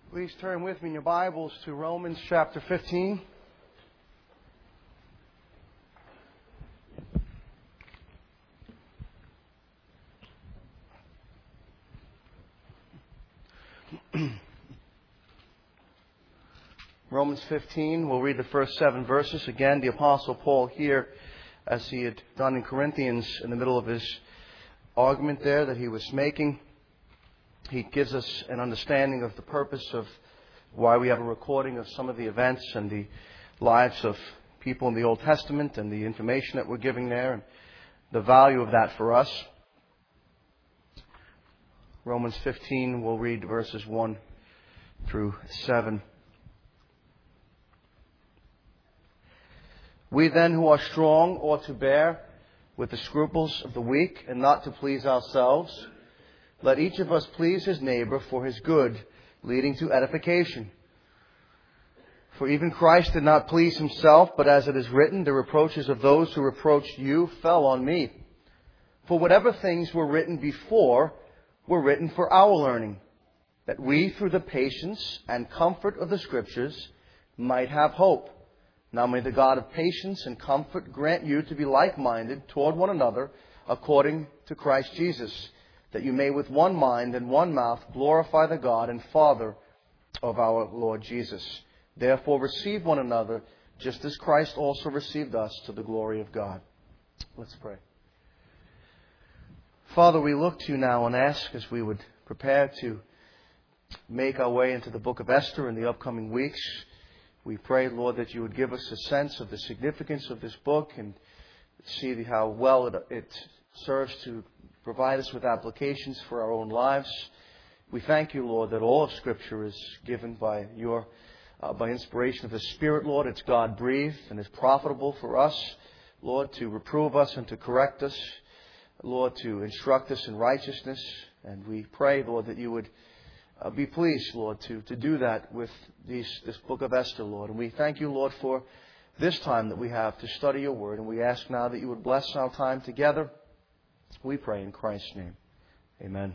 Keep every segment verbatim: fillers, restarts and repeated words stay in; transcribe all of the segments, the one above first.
Please turn with me in your Bibles to Romans chapter fifteen. Romans fifteen, we'll read the first seven verses. Again, the Apostle Paul here, as he had done in Corinthians, in the middle of his argument there that he was making, he gives us an understanding of the purpose of why we have a recording of some of the events and the lives of people in the Old Testament and the information that we're giving there and the value of that for us. Romans fifteen, we'll read verses one through seven. We then who are strong ought to bear with the scruples of the weak and not to please ourselves. Let each of us please his neighbor for his good, leading to edification. For even Christ did not please himself, but as it is written, the reproaches of those who reproached you fell on me. For whatever things were written before were written for our learning, that we through the patience and comfort of the Scriptures might have hope. Now may the God of patience and comfort grant you to be like-minded toward one another according to Christ Jesus, that you may with one mind and one mouth glorify the God and Father of our Lord Jesus. Therefore receive one another, just as Christ also received us to the glory of God. Let's pray. Father, we look to you now and ask, as we would prepare to make our way into the book of Esther in the upcoming weeks, we pray, Lord, that you would give us a sense of the significance of this book and see how well it, it serves to provide us with applications for our own lives. We thank you, Lord, that all of Scripture is given by your, uh, by inspiration of the Spirit, Lord. It's God-breathed and is profitable for us, Lord, to reprove us and to correct us, Lord, to instruct us in righteousness. And we pray, Lord, that you would uh, be pleased, Lord, to, to do that with these, this book of Esther, Lord. And we thank you, Lord, for this time that we have to study your word. And we ask now that you would bless our time together. We pray in Christ's name. Amen.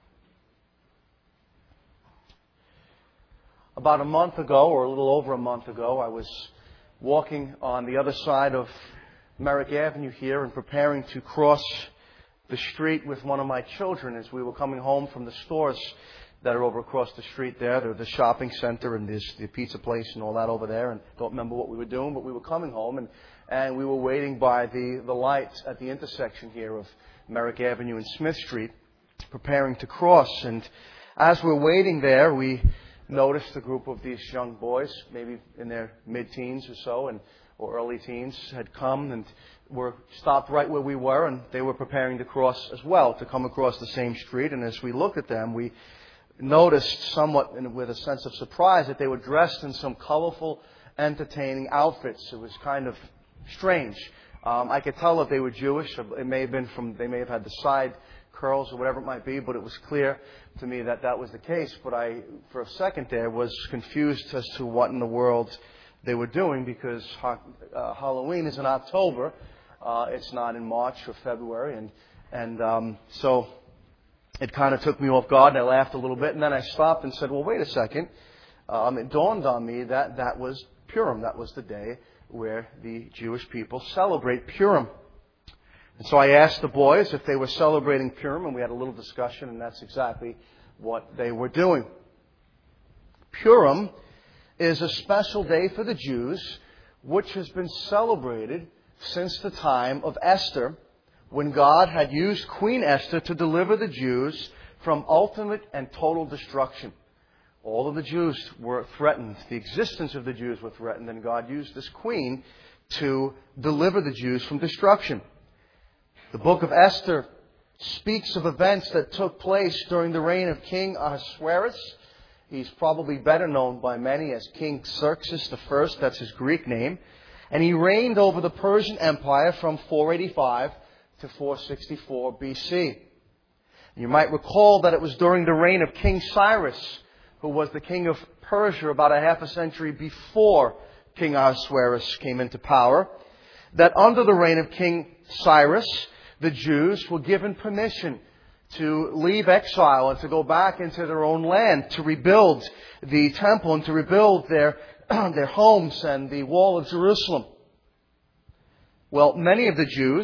About a month ago, or a little over a month ago, I was walking on the other side of Merrick Avenue here and preparing to cross the street with one of my children as we were coming home from the stores that are over across the street there. There's the shopping center and there's the pizza place and all that over there. And don't remember what we were doing, but we were coming home and, and we were waiting by the, the light at the intersection here of Merrick Avenue and Smith Street, preparing to cross. And as we're waiting there, we noticed a group of these young boys, maybe in their mid-teens or so, and or early teens, had come and were stopped right where we were, and they were preparing to cross as well, to come across the same street. And as we looked at them, we noticed somewhat with a sense of surprise that they were dressed in some colorful, entertaining outfits. It was kind of strange. Um, I could tell if they were Jewish. It may have been from, they may have had the side curls or whatever it might be, but it was clear to me that that was the case. But I, for a second there, was confused as to what in the world they were doing, because uh, Halloween is in October. Uh, it's not in March or February. And, and um, so it kind of took me off guard, and I laughed a little bit. And then I stopped and said, well, wait a second. Um, it dawned on me that that was Purim. That was the day where the Jewish people celebrate Purim. And so I asked the boys if they were celebrating Purim, and we had a little discussion, and that's exactly what they were doing. Purim is a special day for the Jews, which has been celebrated since the time of Esther, when God had used Queen Esther to deliver the Jews from ultimate and total destruction. All of the Jews were threatened. The existence of the Jews were threatened, and God used this queen to deliver the Jews from destruction. The book of Esther speaks of events that took place during the reign of King Ahasuerus. He's probably better known by many as King Xerxes the First. That's his Greek name. And he reigned over the Persian Empire from four eighty-five to four sixty-four B C. You might recall that it was during the reign of King Cyrus, who was the king of Persia about a half a century before King Ahasuerus came into power, that under the reign of King Cyrus, the Jews were given permission to leave exile and to go back into their own land, to rebuild the temple and to rebuild their, their homes and the wall of Jerusalem. Well, many of the Jews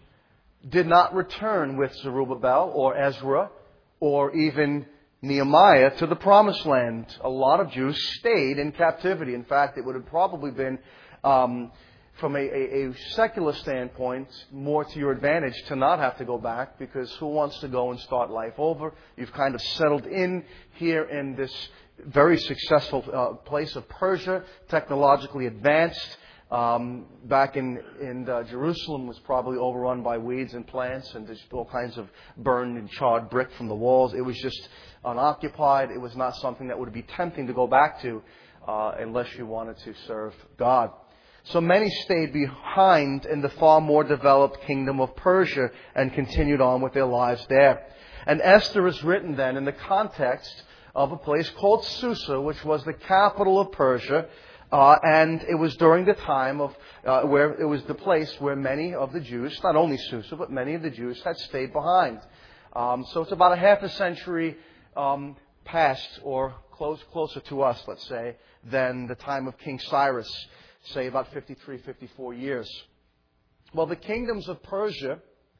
did not return with Zerubbabel or Ezra or even Nehemiah to the Promised Land. A lot of Jews stayed in captivity. In fact, it would have probably been, um, from a, a, a secular standpoint, more to your advantage to not have to go back, because who wants to go and start life over? You've kind of settled in here in this very successful uh, place of Persia, technologically advanced. Um, back in, in uh, Jerusalem was probably overrun by weeds and plants and just all kinds of burned and charred brick from the walls. It was just unoccupied. It was not something that would be tempting to go back to uh, unless you wanted to serve God. So many stayed behind in the far more developed kingdom of Persia and continued on with their lives there. And Esther is written then in the context of a place called Susa, which was the capital of Persia. Uh, and it was during the time of uh, where it was the place where many of the Jews, not only Susa, but many of the Jews had stayed behind. Um, so it's about a half a century um, past, or close, closer to us, let's say, than the time of King Cyrus, say about fifty-three, fifty-four years. Well, the kingdoms of Persia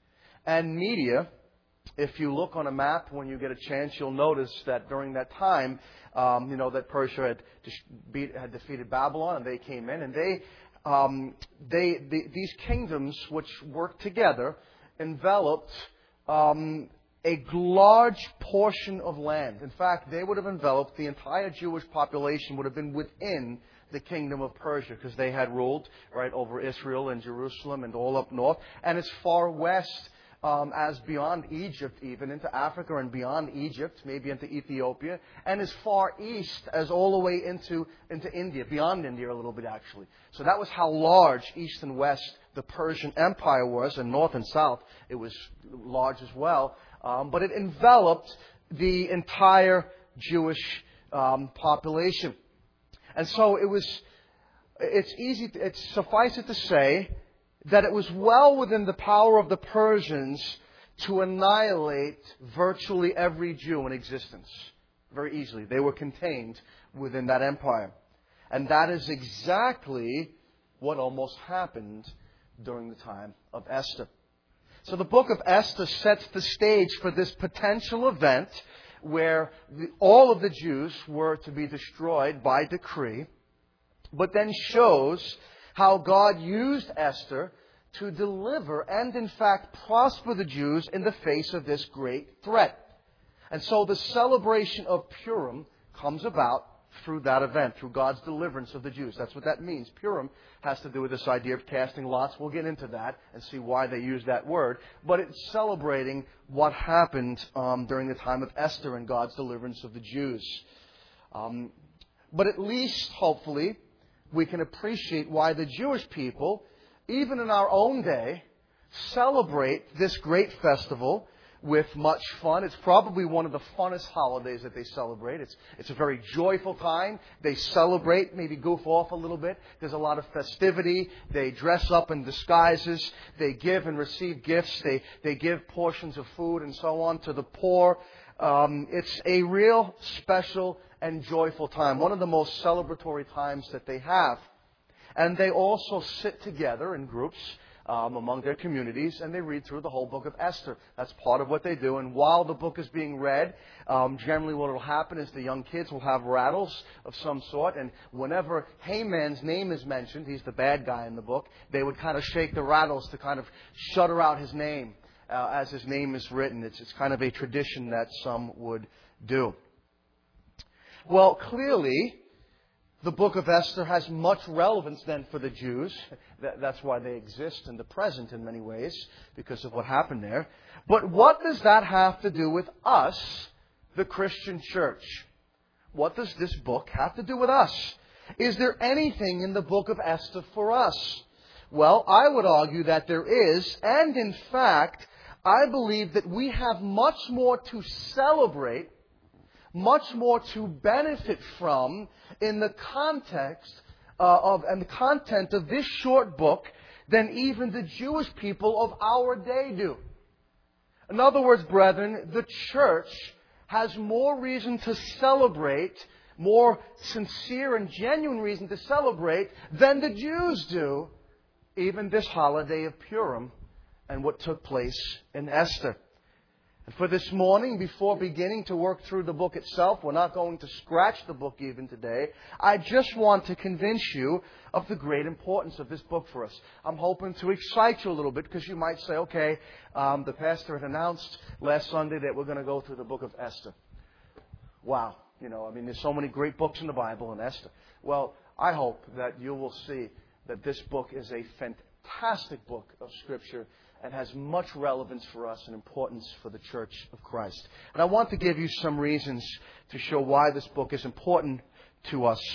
and Media, if you look on a map when you get a chance, you'll notice that during that time, Um, you know, that Persia had, beat, had defeated Babylon, and they came in, and they, um, they, the, these kingdoms, which worked together, enveloped um, a large portion of land. In fact, they would have enveloped the entire Jewish population would have been within the kingdom of Persia, because they had ruled right over Israel and Jerusalem and all up north, and as far west Um, as beyond Egypt, even into Africa and beyond Egypt, maybe into Ethiopia, and as far east as all the way into, into India, beyond India a little bit actually. So that was how large east and west the Persian Empire was, and north and south it was large as well. Um, but it enveloped the entire Jewish um, population. And so it was, it's easy, to, it's suffice it to say, that it was well within the power of the Persians to annihilate virtually every Jew in existence. Very easily. They were contained within that empire. And that is exactly what almost happened during the time of Esther. So the book of Esther sets the stage for this potential event where the, all of the Jews were to be destroyed by decree, but then shows how God used Esther to deliver and, in fact, prosper the Jews in the face of this great threat. And so the celebration of Purim comes about through that event, through God's deliverance of the Jews. That's what that means. Purim has to do with this idea of casting lots. We'll get into that and see why they use that word. But it's celebrating what happened um, during the time of Esther and God's deliverance of the Jews. Um, but at least, hopefully, we can appreciate why the Jewish people, even in our own day, celebrate this great festival with much fun. It's probably one of the funnest holidays that they celebrate. It's, it's a very joyful time. They celebrate, maybe goof off a little bit. There's a lot of festivity. They dress up in disguises. They give and receive gifts. They, they give portions of food and so on to the poor. Um, it's a real special and joyful time. One of the most celebratory times that they have. And they also sit together in groups um, among their communities, and they read through the whole book of Esther. That's part of what they do. And while the book is being read, um, generally what will happen is the young kids will have rattles of some sort, and whenever Haman's name is mentioned, he's the bad guy in the book, they would kind of shake the rattles to kind of shudder out his name uh, as his name is written. It's, it's kind of a tradition that some would do. Well, clearly, the book of Esther has much relevance then for the Jews. That's why they exist in the present in many ways, because of what happened there. But what does that have to do with us, the Christian church? What does this book have to do with us? Is there anything in the book of Esther for us? Well, I would argue that there is, and in fact, I believe that we have much more to celebrate, much more to benefit from in the context uh, of and the content of this short book than even the Jewish people of our day do. In other words, brethren, the church has more reason to celebrate, more sincere and genuine reason to celebrate than the Jews do, even this holiday of Purim and what took place in Esther. And for this morning, before beginning to work through the book itself, we're not going to scratch the book even today. I just want to convince you of the great importance of this book for us. I'm hoping to excite you a little bit because you might say, okay, um, the pastor had announced last Sunday that we're going to go through the book of Esther. Wow. You know, I mean, there's so many great books in the Bible and Esther. Well, I hope that you will see that this book is a fantastic book of Scripture and has much relevance for us and importance for the Church of Christ. And I want to give you some reasons to show why this book is important to us.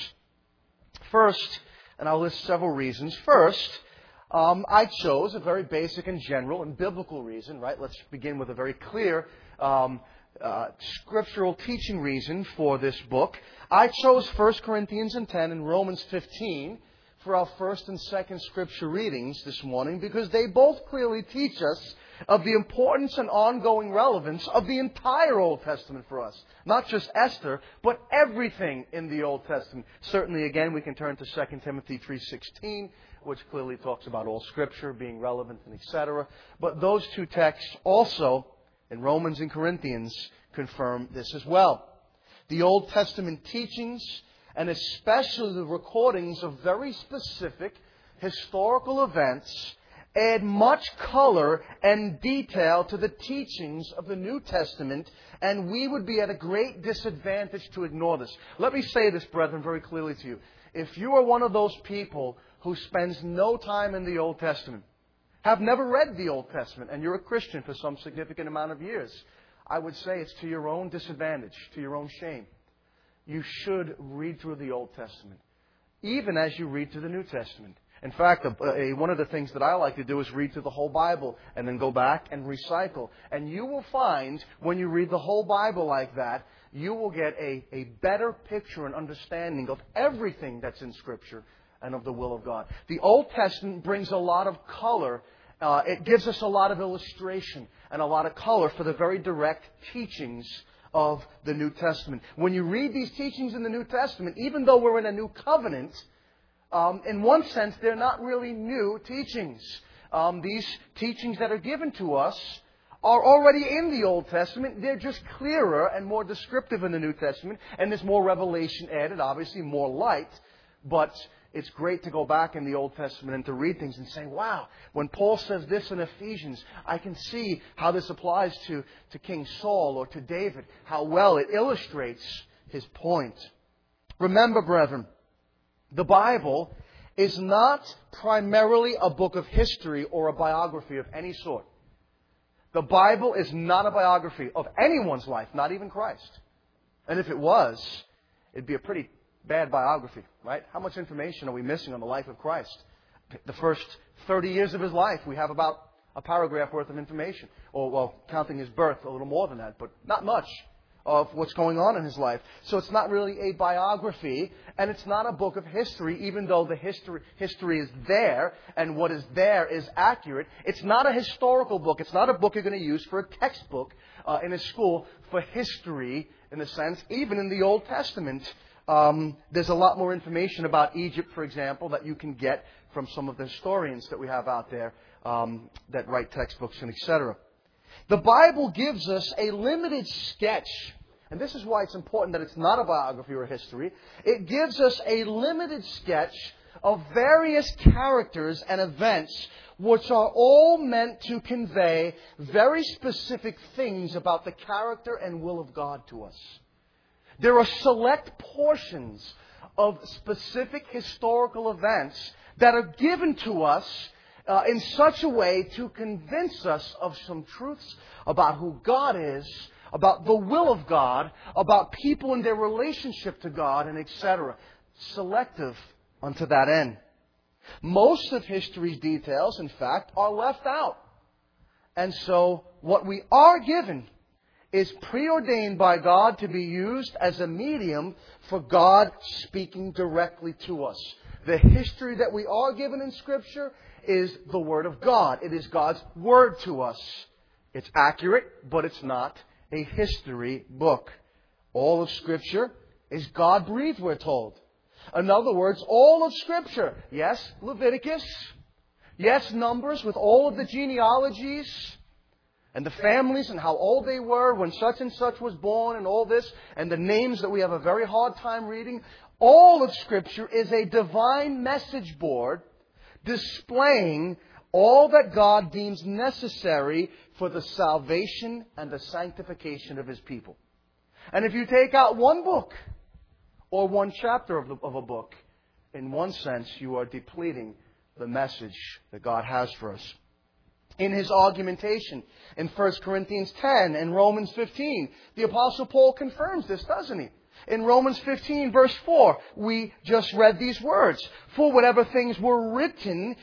First, and I'll list several reasons. First, um, I chose a very basic and general and biblical reason, right? Let's begin with a very clear um, uh, scriptural teaching reason for this book. I chose First Corinthians ten and Romans fifteen for our first and second scripture readings this morning because they both clearly teach us of the importance and ongoing relevance of the entire Old Testament for us. Not just Esther, but everything in the Old Testament. Certainly, again, we can turn to Second Timothy three sixteen, which clearly talks about all Scripture being relevant and et cetera. But those two texts also, in Romans and Corinthians, confirm this as well. The Old Testament teachings, and especially the recordings of very specific historical events, add much color and detail to the teachings of the New Testament, and we would be at a great disadvantage to ignore this. Let me say this, brethren, very clearly to you. If you are one of those people who spends no time in the Old Testament, have never read the Old Testament, and you're a Christian for some significant amount of years, I would say it's to your own disadvantage, to your own shame. You should read through the Old Testament, even as you read through the New Testament. In fact, a, a, one of the things that I like to do is read through the whole Bible and then go back and recycle. And you will find, when you read the whole Bible like that, you will get a, a better picture and understanding of everything that's in Scripture and of the will of God. The Old Testament brings a lot of color. Uh, it gives us a lot of illustration and a lot of color for the very direct teachings of the New Testament. When you read these teachings in the New Testament, even though we're in a new covenant, um, in one sense, they're not really new teachings. Um, these teachings that are given to us are already in the Old Testament. They're just clearer and more descriptive in the New Testament, and there's more revelation added, obviously more light, but it's great to go back in the Old Testament and to read things and say, wow, when Paul says this in Ephesians, I can see how this applies to, to King Saul or to David, how well it illustrates his point. Remember, brethren, the Bible is not primarily a book of history or a biography of any sort. The Bible is not a biography of anyone's life, not even Christ. And if it was, it'd be a pretty bad biography, right? How much information are we missing on the life of Christ? The first thirty years of His life, we have about a paragraph worth of information. Or, well, counting His birth, a little more than that, but not much of what's going on in His life. So it's not really a biography, and it's not a book of history, even though the history, history is there, and what is there is accurate. It's not a historical book. It's not a book you're going to use for a textbook uh, in a school for history, in a sense, even in the Old Testament. Um, there's a lot more information about Egypt, for example, that you can get from some of the historians that we have out there um, that write textbooks and et cetera. The Bible gives us a limited sketch, and this is why it's important that it's not a biography or history. It gives us a limited sketch of various characters and events which are all meant to convey very specific things about the character and will of God to us. There are select portions of specific historical events that are given to us uh, in such a way to convince us of some truths about who God is, about the will of God, about people and their relationship to God, and et cetera. Selective unto that end. Most of history's details, in fact, are left out. And so what we are given is preordained by God to be used as a medium for God speaking directly to us. The history that we are given in Scripture is the Word of God. It is God's Word to us. It's accurate, but it's not a history book. All of Scripture is God-breathed, we're told. In other words, all of Scripture, yes, Leviticus, yes, Numbers with all of the genealogies and the families and how old they were when such and such was born and all this, and the names that we have a very hard time reading. All of Scripture is a divine message board displaying all that God deems necessary for the salvation and the sanctification of His people. And if you take out one book or one chapter of, the, of a book, in one sense, you are depleting the message that God has for us. In his argumentation in First Corinthians ten and Romans fifteen, the Apostle Paul confirms this, doesn't he? In Romans fifteen, verse four, we just read these words. For whatever things were written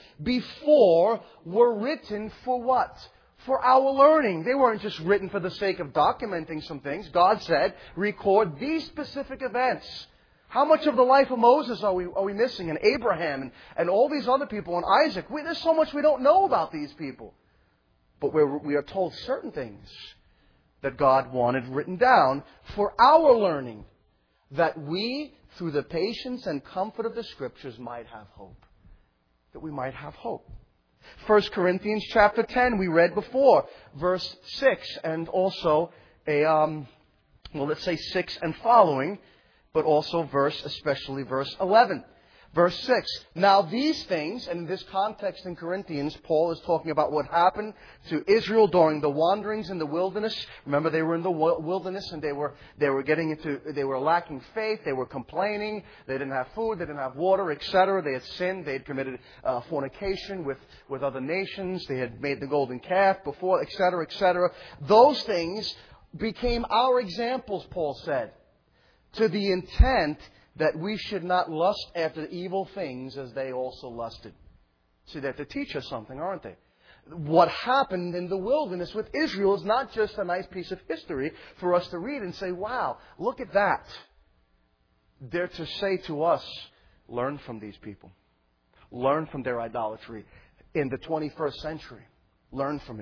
before were written for what? For our learning. They weren't just written for the sake of documenting some things. God said, record these specific events. How much of the life of Moses are we are we missing? And Abraham and, and all these other people and Isaac. We, there's so much we don't know about these people. But we're, we are told certain things that God wanted written down for our learning, that we, through the patience and comfort of the Scriptures, might have hope. That we might have hope. First Corinthians chapter ten, we read before, verse six, and also a, um, well, let's say six and following, but also verse, especially verse eleven. Verse six, now these things, and in this context in Corinthians, Paul is talking about what happened to Israel during the wanderings in the wilderness. Remember, they were in the wilderness and they were they were getting into, they were lacking faith, they were complaining, they didn't have food, they didn't have water, et cetera. They had sinned, they had committed uh, fornication with, with other nations, they had made the golden calf before, et cetera, et cetera. Those things became our examples, Paul said, to the intent that we should not lust after evil things as they also lusted. See, they're to teach us something, aren't they? What happened in the wilderness with Israel is not just a nice piece of history for us to read and say, wow, look at that. They're to say to us, learn from these people. Learn from their idolatry in the twenty-first century. Learn from it.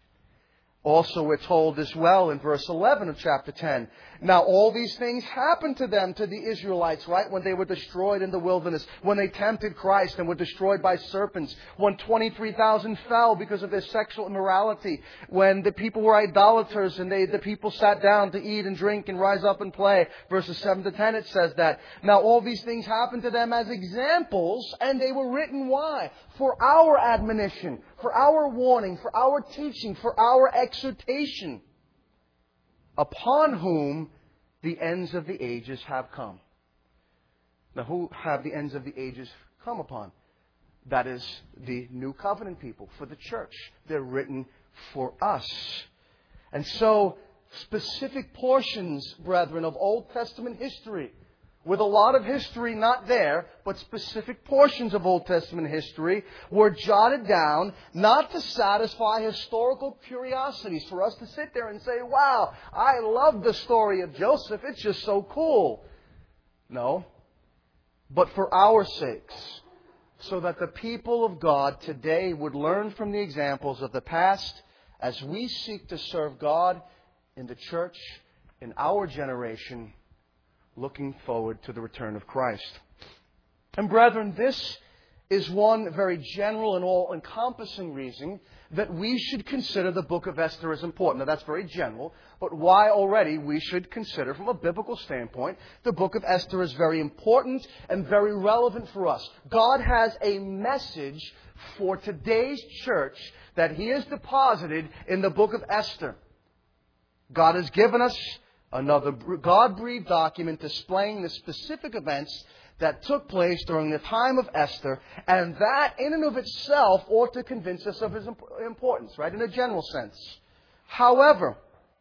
Also, we're told as well in verse eleven of chapter ten. Now, all these things happened to them, to the Israelites, right? When they were destroyed in the wilderness. When they tempted Christ and were destroyed by serpents. When twenty-three thousand fell because of their sexual immorality. When the people were idolaters and they, the people sat down to eat and drink and rise up and play. Verses seven to ten, it says that. Now, all these things happened to them as examples, and they were written, why? For our admonition, for our warning, for our teaching, for our exhortation, upon whom the ends of the ages have come. Now, who have the ends of the ages come upon? That is the New Covenant people, for the church. They're written for us. And so, specific portions, brethren, of Old Testament history, with a lot of history not there, but specific portions of Old Testament history were jotted down not to satisfy historical curiosities, for us to sit there and say, wow, I love the story of Joseph, it's just so cool. No, but for our sakes, so that the people of God today would learn from the examples of the past as we seek to serve God in the church, in our generation, looking forward to the return of Christ. And brethren, this is one very general and all-encompassing reason that we should consider the book of Esther as important. Now, that's very general, but why already we should consider, from a biblical standpoint, the book of Esther is very important and very relevant for us. God has a message for today's church that He has deposited in the book of Esther. God has given us another God-breathed document displaying the specific events that took place during the time of Esther, and that in and of itself ought to convince us of its importance, right, in a general sense. However,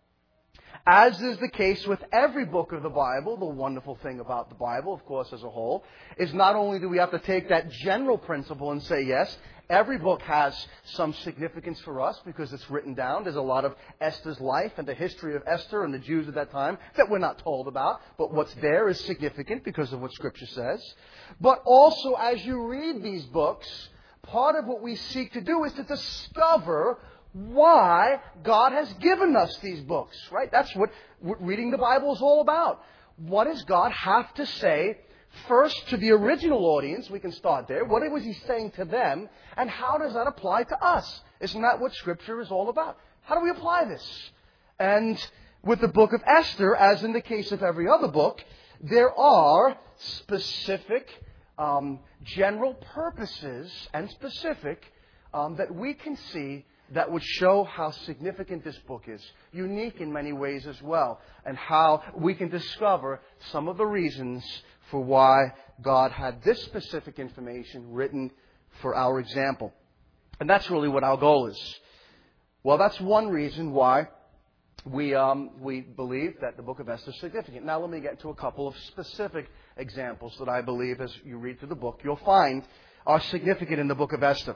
as is the case with every book of the Bible, the wonderful thing about the Bible, of course, as a whole, is not only do we have to take that general principle and say, yes, every book has some significance for us because it's written down. There's a lot of Esther's life and the history of Esther and the Jews at that time that we're not told about. But what's there is significant because of what Scripture says. But also, as you read these books, part of what we seek to do is to discover why God has given us these books, right? That's what reading the Bible is all about. What does God have to say first to the original audience? We can start there. What was He saying to them? And how does that apply to us? Isn't that what Scripture is all about? How do we apply this? And with the book of Esther, as in the case of every other book, there are specific um, general purposes and specific um, that we can see that would show how significant this book is. Unique in many ways as well. And how we can discover some of the reasons for why God had this specific information written for our example. And that's really what our goal is. Well, that's one reason why we um, we believe that the book of Esther is significant. Now let me get to a couple of specific examples that I believe, as you read through the book, you'll find are significant in the book of Esther.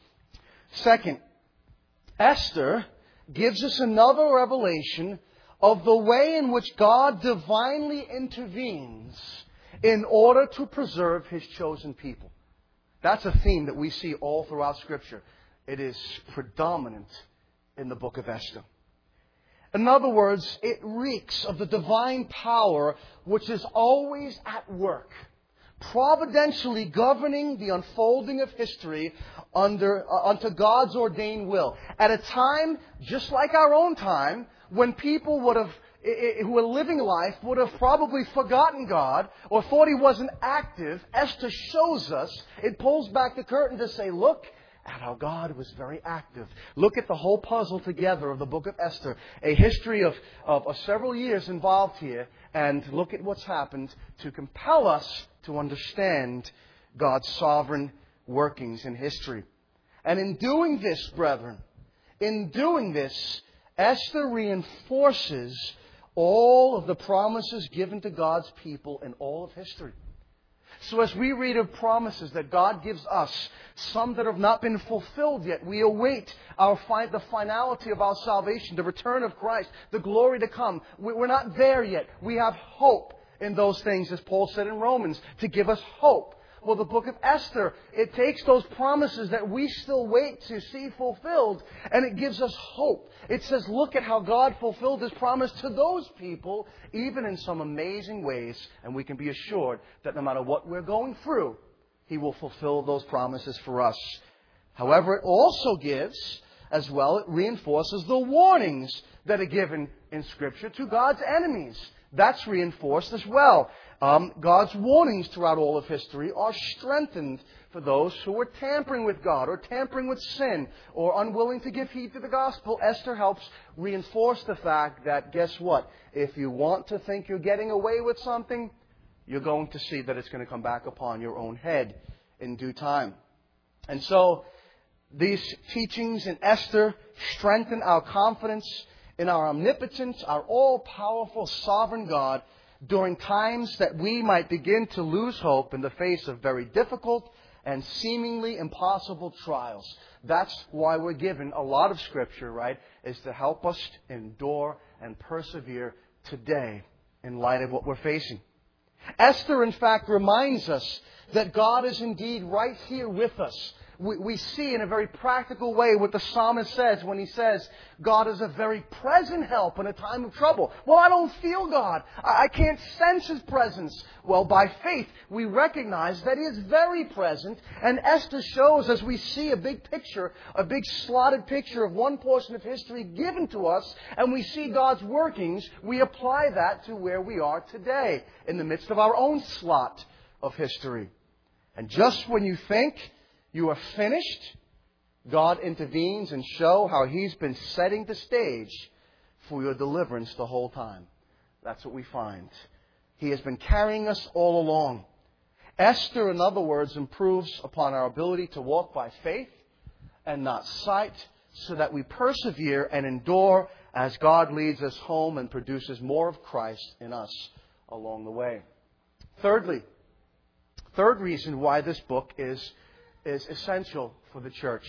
Second, Esther gives us another revelation of the way in which God divinely intervenes in order to preserve His chosen people. That's a theme that we see all throughout Scripture. It is predominant in the book of Esther. In other words, it reeks of the divine power which is always at work, providentially governing the unfolding of history under uh, unto God's ordained will. At a time, just like our own time, when people would have, who were living life, would have probably forgotten God or thought He wasn't active, Esther shows us, it pulls back the curtain to say, look at how God was very active. Look at the whole puzzle together of the book of Esther. A history of, of, of several years involved here. And look at what's happened to compel us to understand God's sovereign workings in history. And in doing this, brethren, in doing this, Esther reinforces all of the promises given to God's people in all of history. So as we read of promises that God gives us, some that have not been fulfilled yet, we await our fi- the finality of our salvation, the return of Christ, the glory to come. We're not there yet. We have hope in those things, as Paul said in Romans, to give us hope. Well, the book of Esther, it takes those promises that we still wait to see fulfilled, and it gives us hope. It says, look at how God fulfilled His promise to those people, even in some amazing ways, and we can be assured that no matter what we're going through, He will fulfill those promises for us. However, it also gives, as well, it reinforces the warnings that are given in Scripture to God's enemies. That's reinforced as well. Um, God's warnings throughout all of history are strengthened for those who are tampering with God or tampering with sin or unwilling to give heed to the gospel. Esther helps reinforce the fact that, guess what? If you want to think you're getting away with something, you're going to see that it's going to come back upon your own head in due time. And so, these teachings in Esther strengthen our confidence in our omnipotent, our all-powerful, sovereign God during times that we might begin to lose hope in the face of very difficult and seemingly impossible trials. That's why we're given a lot of Scripture, right? Is to help us endure and persevere today in light of what we're facing. Esther, in fact, reminds us that God is indeed right here with us. We, we see in a very practical way what the psalmist says when he says, God is a very present help in a time of trouble. Well, I don't feel God. I, I can't sense His presence. Well, by faith, we recognize that He is very present. And Esther shows, as we see a big picture, a big slotted picture of one portion of history given to us, and we see God's workings, we apply that to where we are today, in the midst of our own slot of history. And just when you think you are finished, God intervenes and shows how He's been setting the stage for your deliverance the whole time. That's what we find. He has been carrying us all along. Esther, in other words, improves upon our ability to walk by faith and not sight, so that we persevere and endure as God leads us home and produces more of Christ in us along the way. Thirdly, third reason why this book is is essential for the church.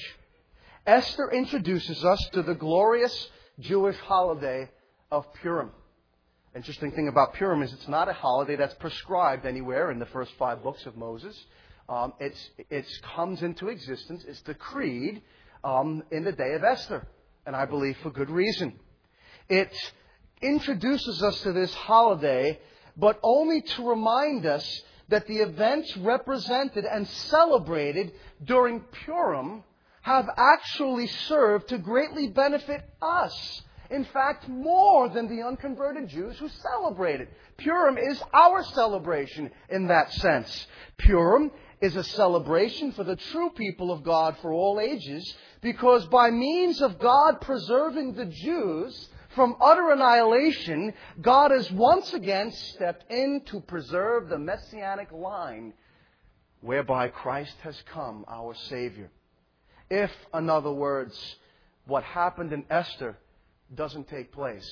Esther introduces us to the glorious Jewish holiday of Purim. Interesting thing about Purim is it's not a holiday that's prescribed anywhere in the first five books of Moses. Um, it's it comes into existence, it's decreed um, in the day of Esther. And I believe for good reason. It introduces us to this holiday, but only to remind us that the events represented and celebrated during Purim have actually served to greatly benefit us. In fact, more than the unconverted Jews who celebrate it. Purim is our celebration in that sense. Purim is a celebration for the true people of God for all ages, because by means of God preserving the Jews from utter annihilation, God has once again stepped in to preserve the messianic line whereby Christ has come, our Savior. If, in other words, what happened in Esther doesn't take place,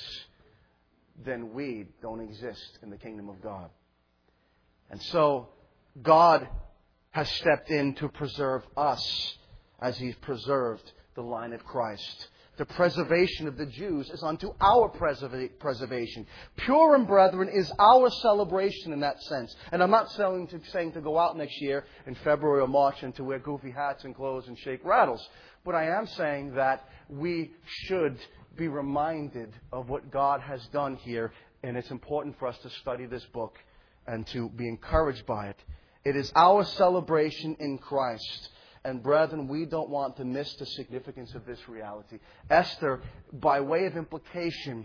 then we don't exist in the kingdom of God. And so, God has stepped in to preserve us as He's preserved the line of Christ. The preservation of the Jews is unto our preserva- preservation. Purim, brethren, is our celebration in that sense. And I'm not saying to, saying to go out next year in February or March and to wear goofy hats and clothes and shake rattles. But I am saying that we should be reminded of what God has done here. And it's important for us to study this book and to be encouraged by it. It is our celebration in Christ. And brethren, we don't want to miss the significance of this reality. Esther, by way of implication,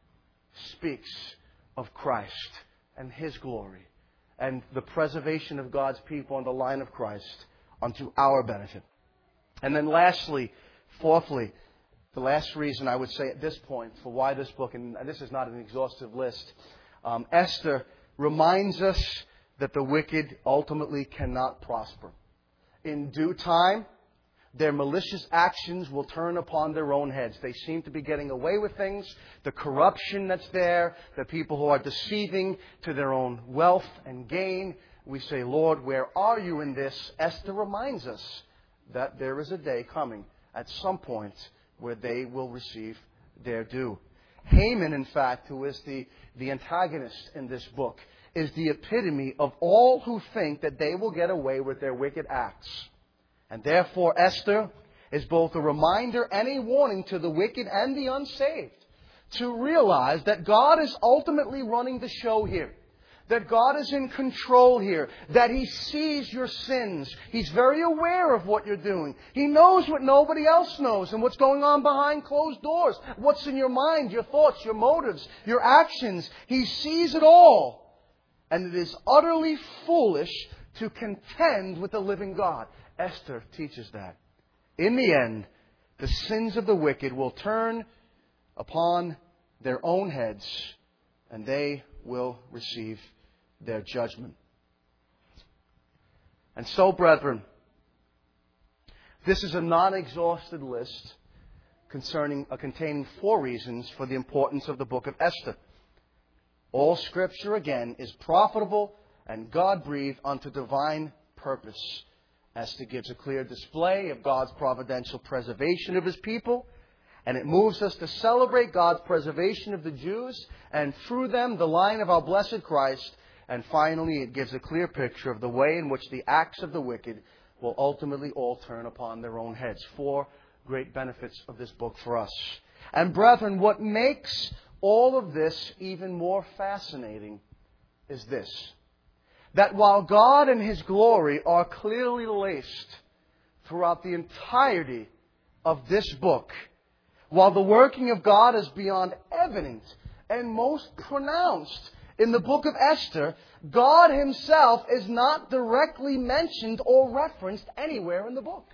speaks of Christ and His glory and the preservation of God's people on the line of Christ unto our benefit. And then lastly, fourthly, the last reason I would say at this point for why this book, and this is not an exhaustive list, um, Esther reminds us that the wicked ultimately cannot prosper. In due time, their malicious actions will turn upon their own heads. They seem to be getting away with things. The corruption that's there, the people who are deceiving to their own wealth and gain. We say, Lord, where are you in this? Esther reminds us that there is a day coming at some point where they will receive their due. Haman, in fact, who is the, the antagonist in this book, is the epitome of all who think that they will get away with their wicked acts. And therefore, Esther is both a reminder and a warning to the wicked and the unsaved to realize that God is ultimately running the show here. That God is in control here. That He sees your sins. He's very aware of what you're doing. He knows what nobody else knows and what's going on behind closed doors. What's in your mind, your thoughts, your motives, your actions. He sees it all. And it is utterly foolish to contend with the living God. Esther teaches that. In the end, the sins of the wicked will turn upon their own heads, and they will receive their judgment. And so, brethren, this is a non-exhausted list concerning, uh, containing four reasons for the importance of the book of Esther. All Scripture, again, is profitable and God-breathed unto divine purpose. Esther gives a clear display of God's providential preservation of His people, and it moves us to celebrate God's preservation of the Jews, and through them, the line of our blessed Christ. And finally, it gives a clear picture of the way in which the acts of the wicked will ultimately all turn upon their own heads. Four great benefits of this book for us. And brethren, what makes all of this even more fascinating is this. That while God and His glory are clearly laced throughout the entirety of this book, while the working of God is beyond evident and most pronounced in the book of Esther, God Himself is not directly mentioned or referenced anywhere in the book.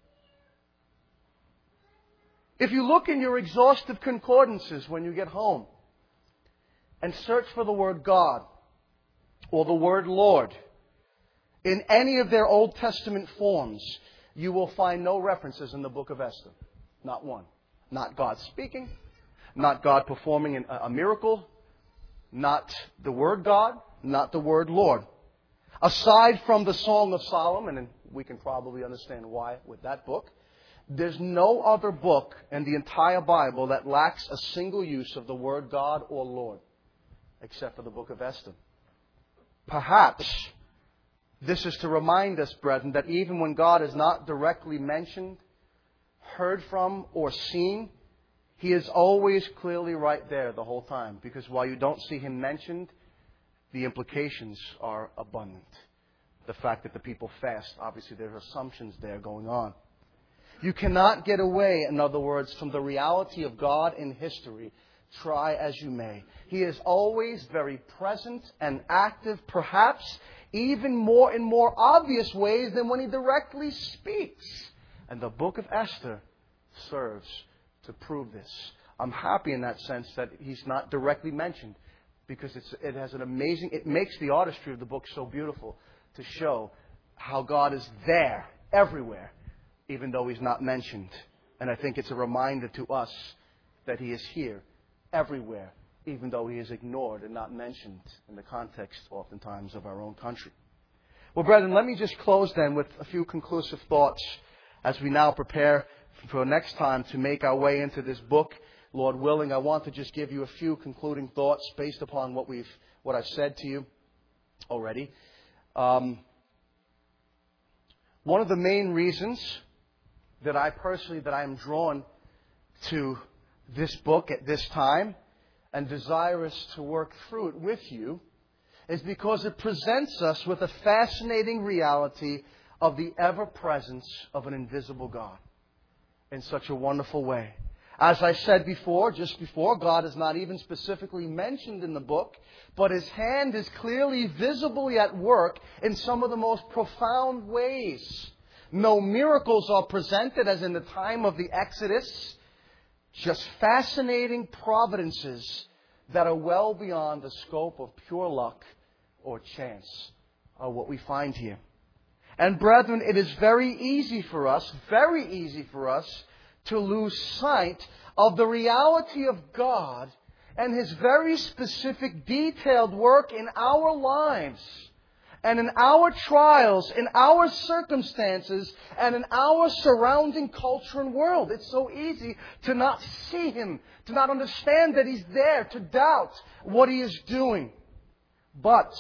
If you look in your exhaustive concordances when you get home and search for the word God or the word Lord in any of their Old Testament forms, you will find no references in the book of Esther. Not one. Not God speaking, not God performing a miracle, not the word God, not the word Lord. Aside from the Song of Solomon, and we can probably understand why with that book, there's no other book in the entire Bible that lacks a single use of the word God or Lord, except for the book of Esther. Perhaps this is to remind us, brethren, that even when God is not directly mentioned, heard from, or seen He is always clearly right there the whole time, because while you don't see Him mentioned, the implications are abundant. The fact that the people fast, obviously there are assumptions there going on. You cannot get away, in other words, from the reality of God in history, try as you may. He is always very present and active, perhaps even more in more obvious ways than when He directly speaks. And the book of Esther serves to prove this. I'm happy in that sense that He's not directly mentioned, because it's, it has an amazing, it makes the artistry of the book so beautiful to show how God is there, everywhere, even though He's not mentioned. And I think it's a reminder to us that He is here, everywhere, even though He is ignored and not mentioned in the context, oftentimes, of our own country. Well, brethren, let me just close then with a few conclusive thoughts as we now prepare for next time to make our way into this book. Lord willing, I want to just give you a few concluding thoughts based upon what we've, what I've said to you already. Um, one of the main reasons that I personally, that I am drawn to this book at this time and desirous to work through it with you is because it presents us with a fascinating reality of the ever-presence of an invisible God in such a wonderful way. As I said before, just before, God is not even specifically mentioned in the book, but His hand is clearly visibly at work in some of the most profound ways. No miracles are presented as in the time of the Exodus, just fascinating providences that are well beyond the scope of pure luck or chance are what we find here. And brethren, it is very easy for us, very easy for us to lose sight of the reality of God and His very specific detailed work in our lives and in our trials, in our circumstances, and in our surrounding culture and world. It's so easy to not see Him, to not understand that He's there, to doubt what He is doing. But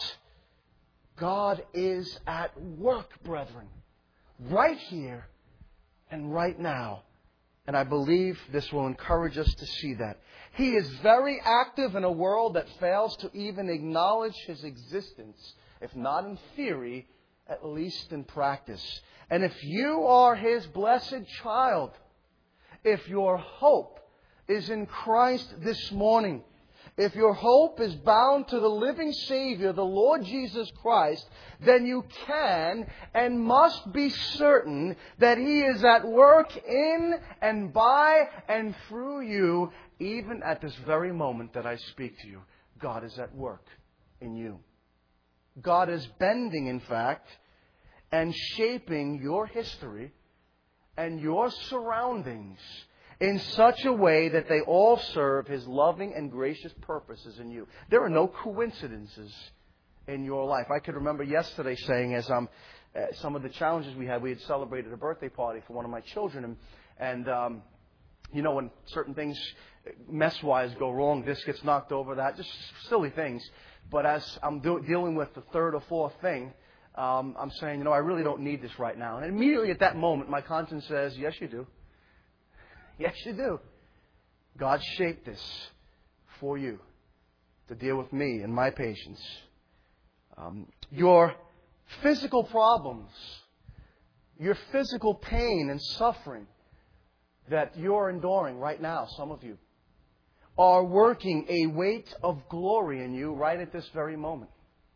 God is at work, brethren, right here and right now. And I believe this will encourage us to see that. He is very active in a world that fails to even acknowledge His existence, if not in theory, at least in practice. And if you are His blessed child, if your hope is in Christ this morning, if your hope is bound to the living Savior, the Lord Jesus Christ, then you can and must be certain that He is at work in and by and through you, even at this very moment that I speak to you. God is at work in you. God is bending, in fact, and shaping your history and your surroundings in such a way that they all serve His loving and gracious purposes in you. There are no coincidences in your life. I could remember yesterday saying, as um, uh, some of the challenges we had, we had celebrated a birthday party for one of my children, and, and um, you know, when certain things mess-wise go wrong, this gets knocked over, that, just silly things. But as I'm do- dealing with the third or fourth thing, um, I'm saying, you know, I really don't need this right now. And immediately at that moment, my conscience says, yes, you do. Yes, you do. God shaped this for you to deal with me and my patience. Um, your physical problems, your physical pain and suffering that you're enduring right now, some of you, are working a weight of glory in you right at this very moment.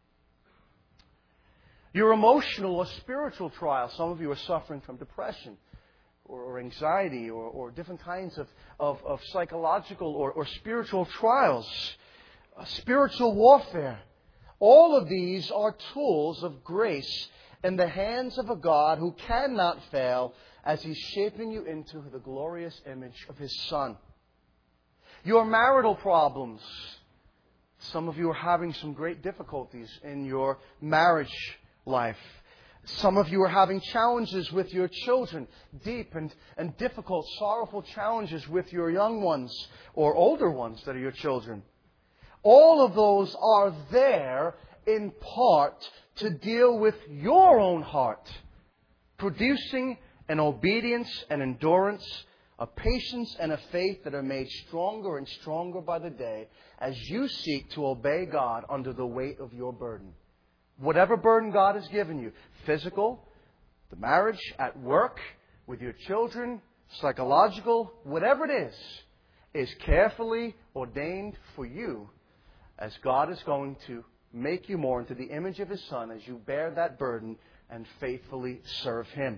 Your emotional or spiritual trials, some of you are suffering from depression, or anxiety, or, or different kinds of, of, of psychological or, or spiritual trials, uh, spiritual warfare. All of these are tools of grace in the hands of a God who cannot fail as He's shaping you into the glorious image of His Son. Your marital problems. Some of you are having some great difficulties in your marriage life. Some of you are having challenges with your children, deep and, and difficult, sorrowful challenges with your young ones or older ones that are your children. All of those are there in part to deal with your own heart, producing an obedience and endurance A patience and a faith that are made stronger and stronger by the day as you seek to obey God under the weight of your burden. Whatever burden God has given you, physical, the marriage, at work, with your children, psychological, whatever it is, is carefully ordained for you as God is going to make you more into the image of His Son as you bear that burden and faithfully serve Him.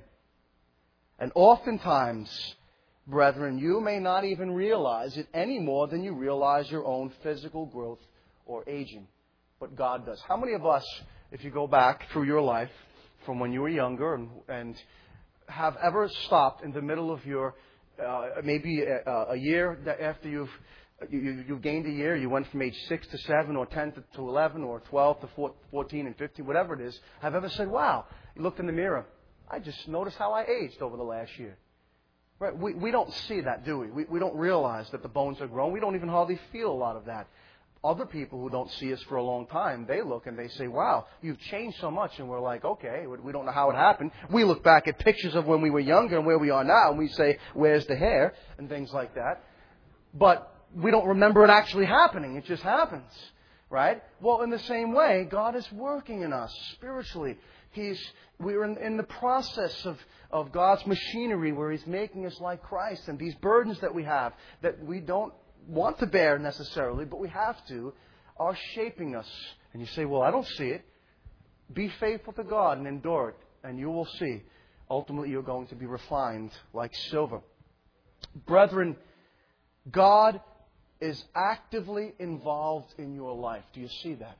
And oftentimes, brethren, you may not even realize it any more than you realize your own physical growth or aging. But God does. How many of us, if you go back through your life from when you were younger and, and have ever stopped in the middle of your, uh, maybe a, a year after you've You, you've gained a year, you went from age six to seven, or ten to, to eleven, or twelve to fourteen and fifteen, whatever it is, have ever said, wow, you looked in the mirror, I just noticed how I aged over the last year. Right? We, we don't see that, do we? we? We don't realize that the bones are growing. We don't even hardly feel a lot of that. Other people who don't see us for a long time, they look and they say, wow, you've changed so much. And we're like, okay, we don't know how it happened. We look back at pictures of when we were younger and where we are now, and we say, where's the hair? And things like that. But we don't remember it actually happening. It just happens, right? Well, in the same way, God is working in us spiritually. He's, we're in, in the process of, of God's machinery where He's making us like Christ. And these burdens that we have, that we don't want to bear necessarily, but we have to, are shaping us. And you say, well, I don't see it. Be faithful to God and endure it, and you will see. Ultimately, you're going to be refined like silver. Brethren, God is actively involved in your life. Do you see that?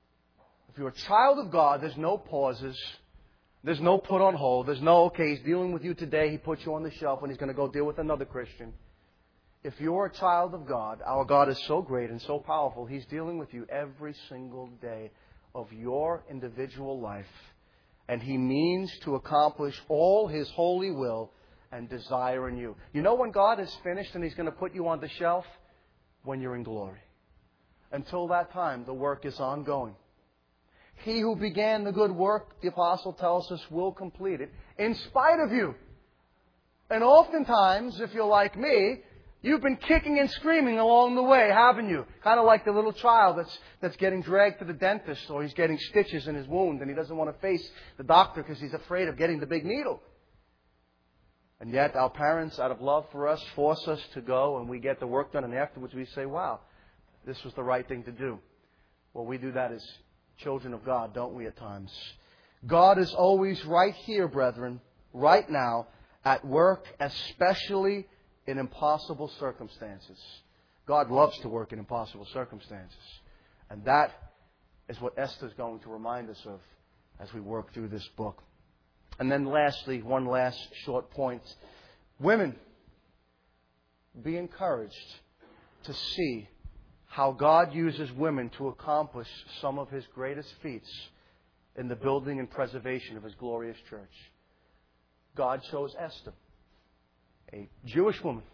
If you're a child of God, there's no pauses. There's no put on hold. There's no, okay, He's dealing with you today. He puts you on the shelf and He's going to go deal with another Christian. If you're a child of God, our God is so great and so powerful. He's dealing with you every single day of your individual life. And He means to accomplish all His holy will and desire in you. You know when God is finished and He's going to put you on the shelf? When you're in glory. Until that time, the work is ongoing. He who began the good work, the apostle tells us, will complete it in spite of you. And oftentimes, if you're like me, you've been kicking and screaming along the way, haven't you? Kind of like the little child that's that's getting dragged to the dentist, or he's getting stitches in his wound and he doesn't want to face the doctor because he's afraid of getting the big needle. And yet our parents, out of love for us, force us to go and we get the work done. And afterwards we say, wow, this was the right thing to do. Well, we do that as children of God, don't we, at times? God is always right here, brethren, right now, at work, especially in impossible circumstances. God loves to work in impossible circumstances. And that is what Esther is going to remind us of as we work through this book. And then lastly, one last short point. Women, be encouraged to see how God uses women to accomplish some of His greatest feats in the building and preservation of His glorious church. God chose Esther, a Jewish woman.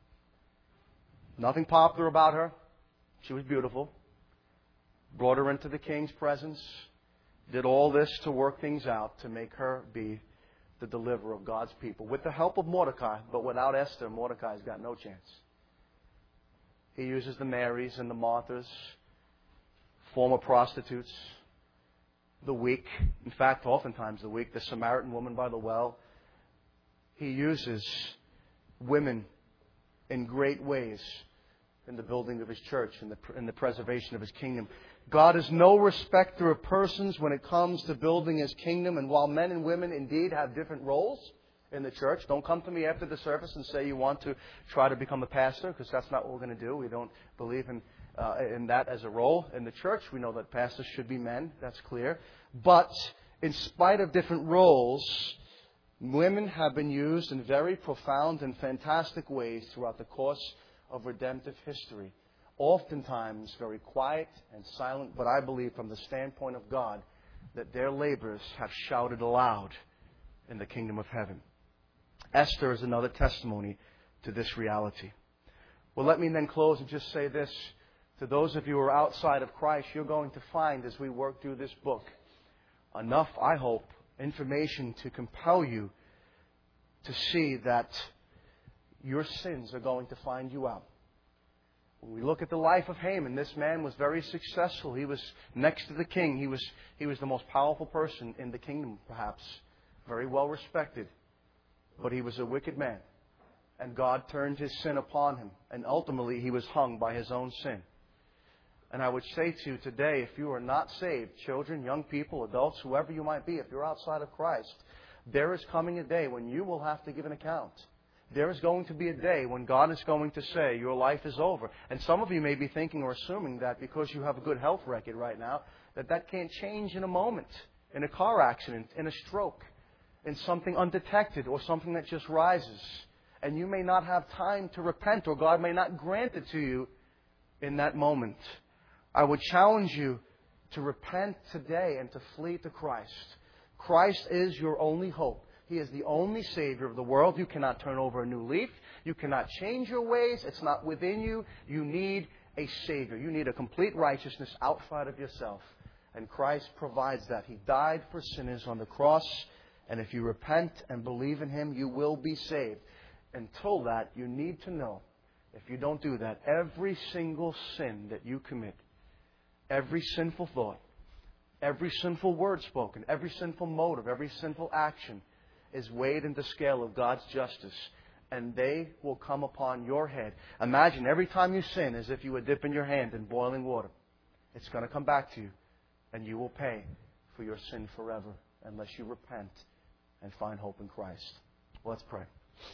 Nothing popular about her. She was beautiful. Brought her into the king's presence. Did all this to work things out to make her be the deliverer of God's people. With the help of Mordecai, but without Esther, Mordecai's got no chance. He uses the Marys and the Marthas, former prostitutes, the weak. In fact, oftentimes the weak, the Samaritan woman by the well. He uses women in great ways in the building of His church, in the, in the preservation of His kingdom. God is no respecter of persons when it comes to building His kingdom. And while men and women indeed have different roles in the church, don't come to me after the service and say you want to try to become a pastor, because that's not what we're going to do. We don't believe in, uh, in that as a role in the church. We know that pastors should be men. That's clear. But in spite of different roles, women have been used in very profound and fantastic ways throughout the course of redemptive history. Oftentimes very quiet and silent, but I believe from the standpoint of God that their labors have shouted aloud in the kingdom of heaven. Esther is another testimony to this reality. Well, let me then close and just say this. To those of you who are outside of Christ, you're going to find as we work through this book enough, I hope, information to compel you to see that your sins are going to find you out. When we look at the life of Haman, this man was very successful. He was next to the king. He was, he was the most powerful person in the kingdom, perhaps. Very well respected. But he was a wicked man. And God turned His sin upon him. And ultimately, he was hung by his own sin. And I would say to you today, if you are not saved, children, young people, adults, whoever you might be, if you're outside of Christ, there is coming a day when you will have to give an account. There is going to be a day when God is going to say, your life is over. And some of you may be thinking or assuming that because you have a good health record right now, that that can't change in a moment, in a car accident, in a stroke, in something undetected or something that just rises. And you may not have time to repent, or God may not grant it to you in that moment. I would challenge you to repent today and to flee to Christ. Christ is your only hope. He is the only Savior of the world. You cannot turn over a new leaf. You cannot change your ways. It's not within you. You need a Savior. You need a complete righteousness outside of yourself. And Christ provides that. He died for sinners on the cross. And if you repent and believe in Him, you will be saved. Until that, you need to know, if you don't do that, every single sin that you commit, every sinful thought, every sinful word spoken, every sinful motive, every sinful action is weighed in the scale of God's justice, and they will come upon your head. Imagine every time you sin as if you were dipping your hand in boiling water. It's going to come back to you, and you will pay for your sin forever unless you repent and find hope in Christ. Let's pray.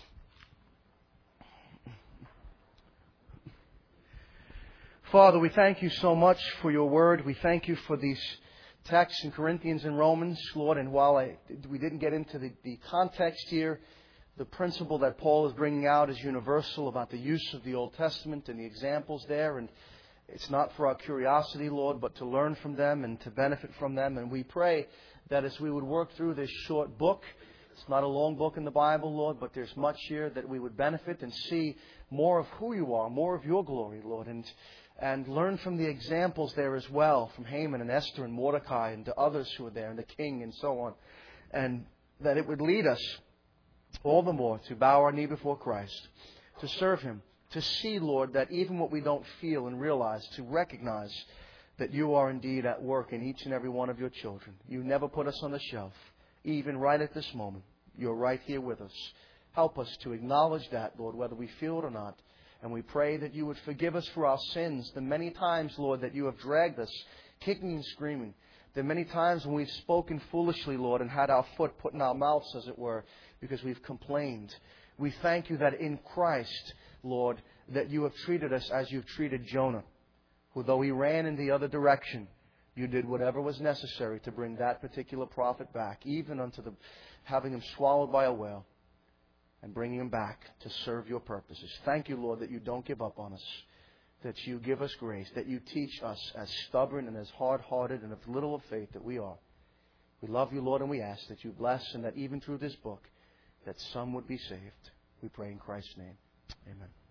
Father, we thank You so much for Your Word. We thank You for these texts in Corinthians and Romans, Lord. And while I, we didn't get into the, the context here, the principle that Paul is bringing out is universal about the use of the Old Testament and the examples there. And it's not for our curiosity, Lord, but to learn from them and to benefit from them. And we pray that as we would work through this short book, it's not a long book in the Bible, Lord, but there's much here that we would benefit and see more of who You are, more of Your glory, Lord. And And learn from the examples there as well, from Haman and Esther and Mordecai and to others who were there, and the king and so on. And that it would lead us all the more to bow our knee before Christ, to serve Him, to see, Lord, that even what we don't feel and realize, to recognize that You are indeed at work in each and every one of Your children. You never put us on the shelf, even right at this moment. You're right here with us. Help us to acknowledge that, Lord, whether we feel it or not. And we pray that You would forgive us for our sins, the many times, Lord, that You have dragged us, kicking and screaming. The many times when we've spoken foolishly, Lord, and had our foot put in our mouths, as it were, because we've complained. We thank You that in Christ, Lord, that You have treated us as You've treated Jonah, who, though he ran in the other direction, You did whatever was necessary to bring that particular prophet back, even unto the having him swallowed by a whale, and bringing him back to serve Your purposes. Thank You, Lord, that You don't give up on us, that You give us grace, that You teach us, as stubborn and as hard-hearted and of little of faith that we are. We love You, Lord, and we ask that You bless, and that even through this book, that some would be saved. We pray in Christ's name. Amen.